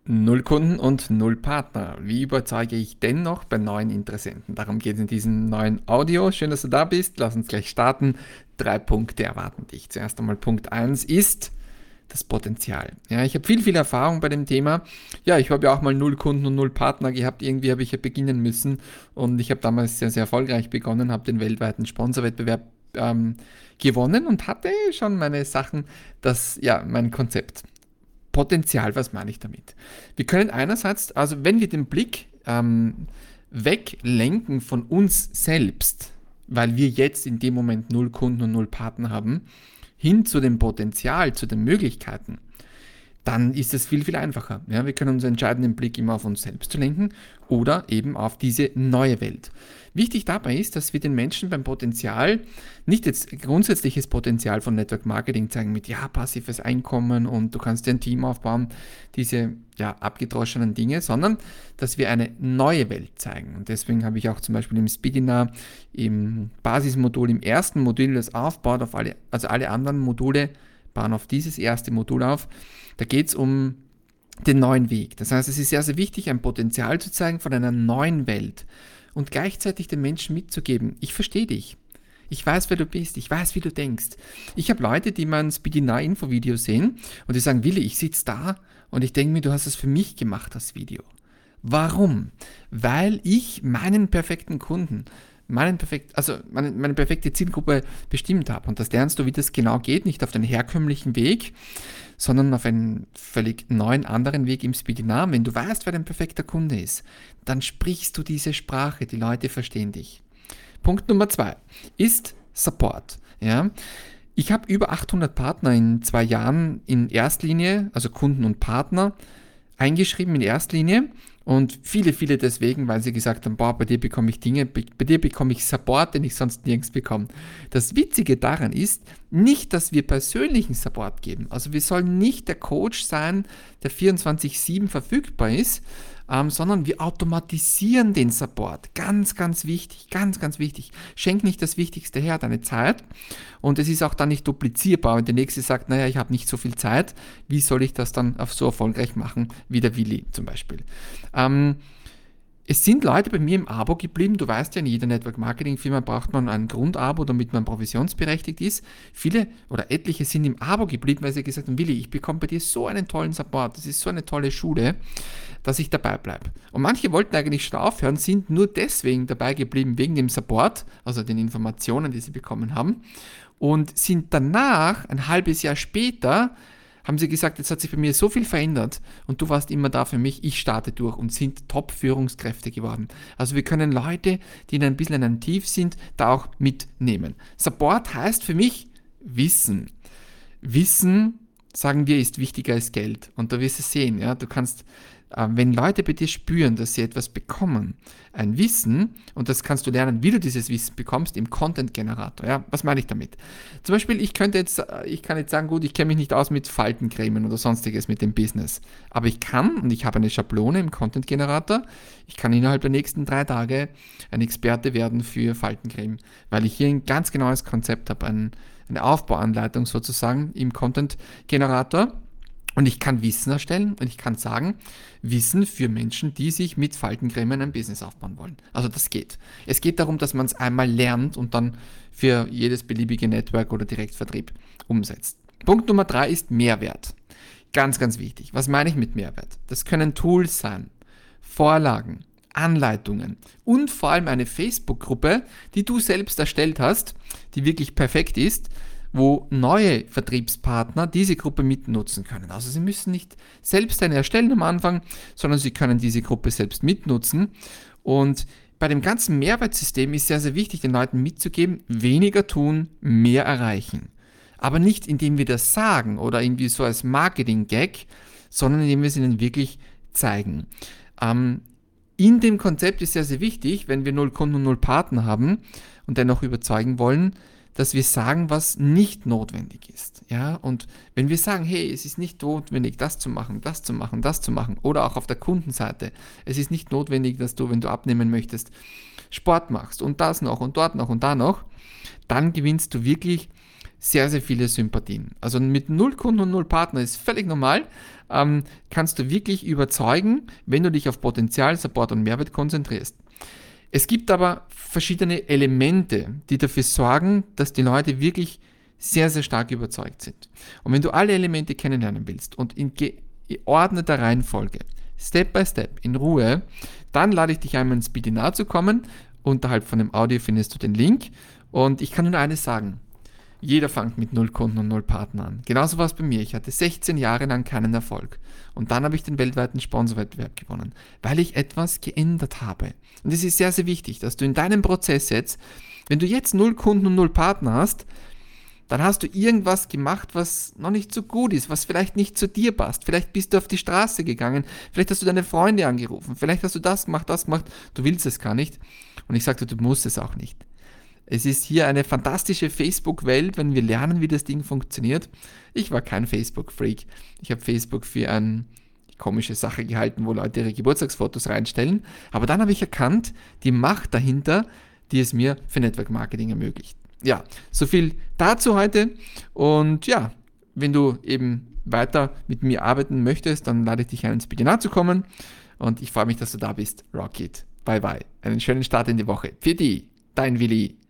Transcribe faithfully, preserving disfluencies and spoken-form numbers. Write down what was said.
Null Kunden und null Partner. Wie überzeuge ich dennoch bei neuen Interessenten? Darum geht es in diesem neuen Audio. Schön, dass du da bist. Lass uns gleich starten. Drei Punkte erwarten dich. Zuerst einmal Punkt eins ist das Potenzial. Ja, ich habe viel, viel Erfahrung bei dem Thema. Ja, ich habe ja auch mal null Kunden und null Partner gehabt. Irgendwie habe ich ja beginnen müssen und ich habe damals sehr, sehr erfolgreich begonnen, habe den weltweiten Sponsorwettbewerb ähm, gewonnen und hatte schon meine Sachen, das, ja, mein Konzept. Potenzial, was meine ich damit? Wir können einerseits, also wenn wir den Blick ähm, weglenken von uns selbst, weil wir jetzt in dem Moment null Kunden und null Partner haben, hin zu dem Potenzial, zu den Möglichkeiten, dann ist es viel, viel einfacher. Ja, wir können uns entscheiden, den Blick immer auf uns selbst zu lenken oder eben auf diese neue Welt. Wichtig dabei ist, dass wir den Menschen beim Potenzial nicht jetzt grundsätzliches Potenzial von Network Marketing zeigen mit ja, passives Einkommen und du kannst dir ein Team aufbauen, diese ja, abgedroschenen Dinge, sondern dass wir eine neue Welt zeigen. Und deswegen habe ich auch zum Beispiel im Speedinar, im Basismodul, im ersten Modul, das aufbaut auf alle, also alle anderen Module bauen auf dieses erste Modul auf. Da geht es um den neuen Weg. Das heißt, es ist sehr, sehr wichtig, ein Potenzial zu zeigen von einer neuen Welt und gleichzeitig den Menschen mitzugeben, ich verstehe dich. Ich weiß, wer du bist. Ich weiß, wie du denkst. Ich habe Leute, die mein Speedinar-Info-Video sehen und die sagen, Willi, ich sitze da und ich denke mir, du hast es für mich gemacht, das Video. Warum? Weil ich meinen perfekten Kunden, meinen perfekt, also meine, meine perfekte Zielgruppe bestimmt habe. Und das lernst du, wie das genau geht, nicht auf den herkömmlichen Weg, sondern auf einen völlig neuen, anderen Weg im Speedinar. Wenn du weißt, wer dein perfekter Kunde ist, dann sprichst du diese Sprache, die Leute verstehen dich. Punkt Nummer zwei ist Support. Ja? Ich habe über achthundert Partner in zwei Jahren in Erstlinie, also Kunden und Partner, eingeschrieben in Erstlinie und viele, viele deswegen, weil sie gesagt haben, boah, bei dir bekomme ich Dinge, bei dir bekomme ich Support, den ich sonst nirgends bekomme. Das Witzige daran ist, nicht, dass wir persönlichen Support geben. Also wir sollen nicht der Coach sein, der vierundzwanzig sieben verfügbar ist, ähm, sondern wir automatisieren den Support. Ganz, ganz wichtig, ganz, ganz wichtig. Schenk nicht das Wichtigste her, deine Zeit. Und es ist auch dann nicht duplizierbar. Wenn der Nächste sagt, naja, ich habe nicht so viel Zeit, wie soll ich das dann auf so erfolgreich machen, wie der Willi zum Beispiel. Ähm, Es sind Leute bei mir im Abo geblieben. Du weißt ja, in jeder Network-Marketing-Firma braucht man ein Grundabo, damit man provisionsberechtigt ist. Viele oder etliche sind im Abo geblieben, weil sie gesagt haben, Willi, ich bekomme bei dir so einen tollen Support, das ist so eine tolle Schule, dass ich dabei bleibe. Und manche wollten eigentlich schon aufhören, sind nur deswegen dabei geblieben, wegen dem Support, also den Informationen, die sie bekommen haben, und sind danach, ein halbes Jahr später, haben sie gesagt, jetzt hat sich bei mir so viel verändert und du warst immer da für mich, ich starte durch und sind Top-Führungskräfte geworden. Also wir können Leute, die in ein bisschen in einem Tief sind, da auch mitnehmen. Support heißt für mich Wissen. Wissen, sagen wir, ist wichtiger als Geld. Und da wirst du sehen, ja, du kannst, äh, wenn Leute bei dir spüren, dass sie etwas bekommen, ein Wissen, und das kannst du lernen, wie du dieses Wissen bekommst im Content-Generator. Ja, was meine ich damit? Zum Beispiel, ich könnte jetzt, ich kann jetzt sagen, gut, ich kenne mich nicht aus mit Faltencremen oder sonstiges mit dem Business, aber ich kann, und ich habe eine Schablone im Content-Generator, ich kann innerhalb der nächsten drei Tage ein Experte werden für Faltencreme, weil ich hier ein ganz genaues Konzept habe, ein, eine Aufbauanleitung sozusagen im Content-Generator. Und ich kann Wissen erstellen und ich kann sagen, Wissen für Menschen, die sich mit Faltencremen ein Business aufbauen wollen. Also das geht. Es geht darum, dass man es einmal lernt und dann für jedes beliebige Network oder Direktvertrieb umsetzt. Punkt Nummer drei ist Mehrwert. Ganz, ganz wichtig. Was meine ich mit Mehrwert? Das können Tools sein, Vorlagen, Anleitungen und vor allem eine Facebook-Gruppe, die du selbst erstellt hast, die wirklich perfekt ist, wo neue Vertriebspartner diese Gruppe mitnutzen können. Also sie müssen nicht selbst eine erstellen am Anfang, sondern sie können diese Gruppe selbst mitnutzen. Und bei dem ganzen Mehrwertsystem ist sehr, sehr wichtig, den Leuten mitzugeben, weniger tun, mehr erreichen. Aber nicht, indem wir das sagen oder irgendwie so als Marketing-Gag, sondern indem wir es ihnen wirklich zeigen. Ähm, in dem Konzept ist sehr, sehr wichtig, wenn wir null Kunden und null Partner haben und dennoch überzeugen wollen, dass wir sagen, was nicht notwendig ist. Ja? Und wenn wir sagen, hey, es ist nicht notwendig, das zu machen, das zu machen, das zu machen, oder auch auf der Kundenseite, es ist nicht notwendig, dass du, wenn du abnehmen möchtest, Sport machst und das noch und dort noch und da noch, dann gewinnst du wirklich sehr, sehr viele Sympathien. Also mit null Kunden und null Partner ist völlig normal. Ähm, kannst du wirklich überzeugen, wenn du dich auf Potenzial, Support und Mehrwert konzentrierst. Es gibt aber verschiedene Elemente, die dafür sorgen, dass die Leute wirklich sehr, sehr stark überzeugt sind. Und wenn du alle Elemente kennenlernen willst und in geordneter Reihenfolge, Step by Step, in Ruhe, dann lade ich dich einmal ins Webinar zu kommen. Unterhalb von dem Audio findest du den Link. Und ich kann nur eines sagen. Jeder fängt mit null Kunden und null Partner an. Genauso war es bei mir. Ich hatte sechzehn Jahre lang keinen Erfolg. Und dann habe ich den weltweiten Sponsorwettbewerb gewonnen, weil ich etwas geändert habe. Und es ist sehr, sehr wichtig, dass du in deinem Prozess jetzt, wenn du jetzt null Kunden und null Partner hast, dann hast du irgendwas gemacht, was noch nicht so gut ist, was vielleicht nicht zu dir passt. Vielleicht bist du auf die Straße gegangen, vielleicht hast du deine Freunde angerufen, vielleicht hast du das gemacht, das gemacht, du willst es gar nicht. Und ich sagte, du musst es auch nicht. Es ist hier eine fantastische Facebook-Welt, wenn wir lernen, wie das Ding funktioniert. Ich war kein Facebook-Freak. Ich habe Facebook für eine komische Sache gehalten, wo Leute ihre Geburtstagsfotos reinstellen. Aber dann habe ich erkannt, die Macht dahinter, die es mir für Network Marketing ermöglicht. Ja, so viel dazu heute. Und ja, wenn du eben weiter mit mir arbeiten möchtest, dann lade ich dich ein, ins Webinar zu kommen. Und ich freue mich, dass du da bist. Rock it. Bye bye. Einen schönen Start in die Woche. Für die, dein Willi.